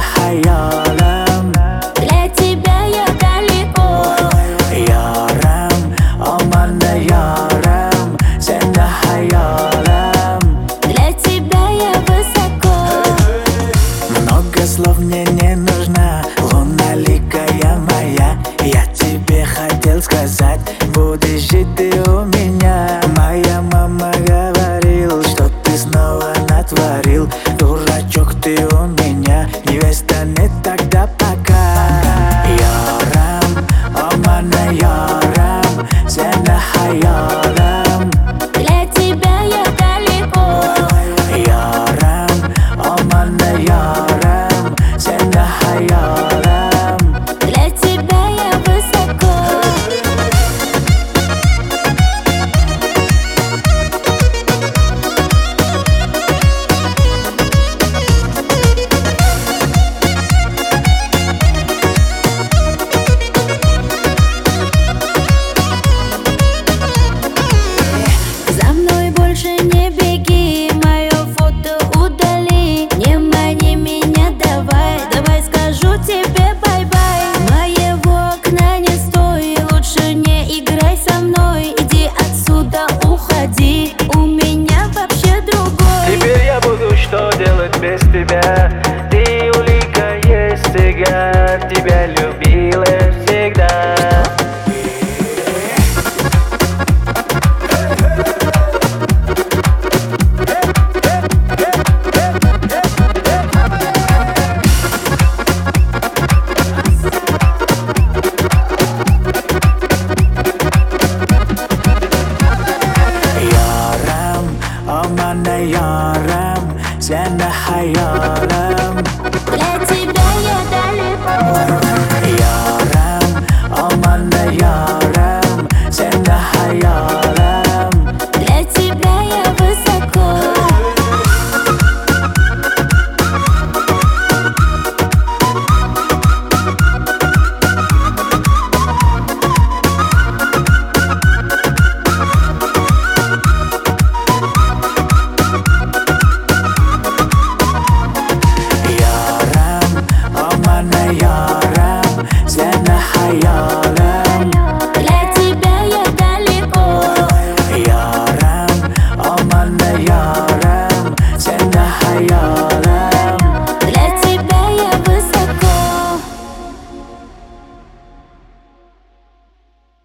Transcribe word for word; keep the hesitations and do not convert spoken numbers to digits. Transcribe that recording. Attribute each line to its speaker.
Speaker 1: хаялам.
Speaker 2: Для тебя я далеко.
Speaker 1: Ярам, о мана ярам, сенда хаялам.
Speaker 2: Для тебя я высоко.
Speaker 1: Много слов мне не нужно, луналикая моя. Я тебе хотел сказать, будешь жить ты у меня. Моя мама говорила, что ты снова натворил. Дурачок ты у меня, невеста не тогда пока. Ярам, о мана ярам, сенда хаялам.
Speaker 2: Для тебя я далеко.
Speaker 1: Ярам, о мана ярам, сенда хаялам.
Speaker 2: Для тебя я высоко. За мной больше не беги, мое фото удали. Не мани меня, давай, давай скажу тебе бай-бай. Моего окна не стой, лучше не играй со мной. Иди отсюда, уходи, у меня вообще другой.
Speaker 1: Теперь я буду что делать без тебя? Ты улика есть, я тебя люблю.